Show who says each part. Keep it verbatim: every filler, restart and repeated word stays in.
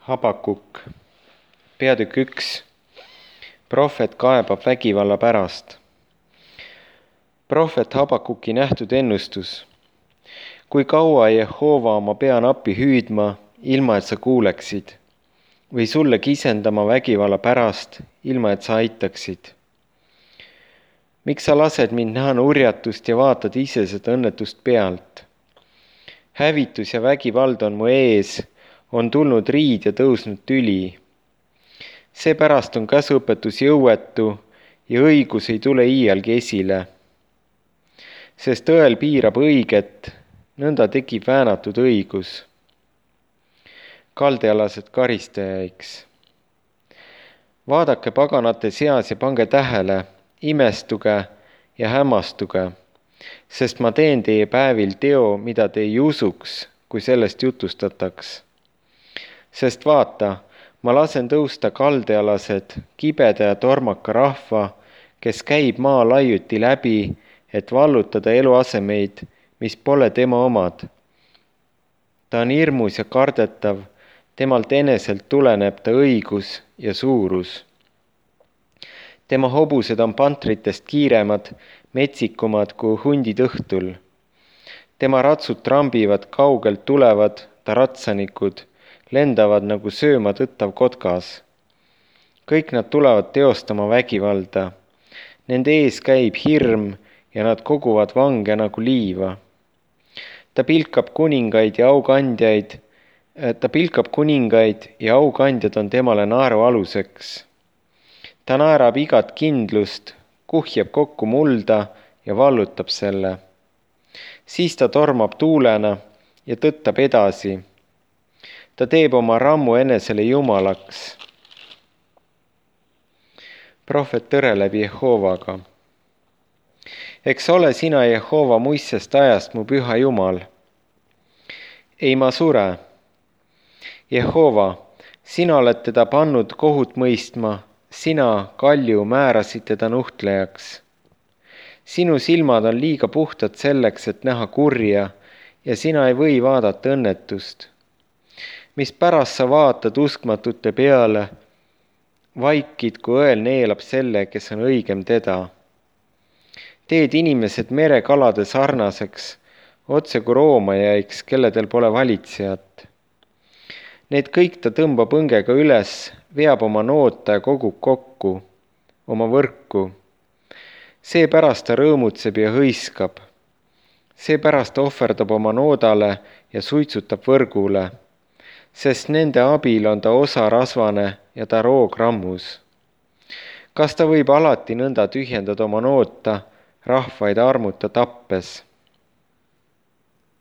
Speaker 1: Habakuk, peatükk üks. Prohvet kaebab vägivalla pärast. Prohvet Habakuki nähtud ennustus. Kui kaua Jehova oma pea nappi hüüdma, ilma et sa kuuleksid, või sulle kisendama vägivalla pärast, ilma et sa aitaksid? Miks sa lased mind näha nurjatust ja vaatad ise seda õnnetust pealt? Hävitus ja vägivald on mu ees, on tulnud riid ja tõusnud tüli. Seepärast on käsuõpetus jõuetu ja õigus ei tule iialgi esile. Sest õel piirab õiget, nõnda tekib väänatud õigus. Kaldealased karistajaiks. Vaadake paganate seas ja pange tähele, imestuge ja hämmastuge, sest ma teen teie päevil teo, mida te ei usuks, kui sellest jutustataks. Sest vaata, ma lasen tõusta kaldealased, kibeda ja tormaka rahva, kes käib maa laiuti läbi, et vallutada eluasemeid, mis pole tema omad. Ta on hirmus ja kardetav, temalt eneselt tuleneb ta õigus ja suurus. Tema hobused on pantritest kiiremad, metsikumad kui hundid õhtul. Tema ratsud trambivad, kaugelt tulevad ta ratsanikud, lendavad nagu sööma tõttav kotkas. Kõik nad tulevad teostama vägivalda. Nende ees käib hirm ja nad koguvad vange nagu liiva. Ta pilkab kuningaid ja aukandjaid, ta pilkab kuningaid ja aukandjad on temale naeru aluseks. Ta naerab igat kindlust, kuhjab kokku mulda ja vallutab selle. Siis ta tormab tuulena ja tõttab edasi. Ta teeb oma rammu enesele jumalaks. Prohvet tõreleb Jehovaga. Eks ole sina, Jehova, muistsest ajast mu püha Jumal. Ei ma sure. Jehova, sina oled teda pannud kohut mõistma, sina, kalju, määrasid teda nuhtlejaks. Sinu silmad on liiga puhtad selleks, et näha kurja, ja sina ei või vaadata õnnetust. Mis pärast sa vaatad uskmatute peale, vaikid, kui õel neelab selle, kes on õigem teda. Teed inimesed merekalade sarnaseks, otse kui roomajaiks, kelledel pole valitsejat. Need kõik ta tõmbab õngega üles, veab oma noota ja kogub kokku, oma võrku. Seepärast ta rõõmutseb ja hõiskab. Seepärast ta ohverdab oma noodale ja suitsutab võrgule. Sest nende abil on ta osa rasvane ja ta roog rammus. Kas ta võib alati nõnda tühjendada oma noota, rahvaid armuta tappes?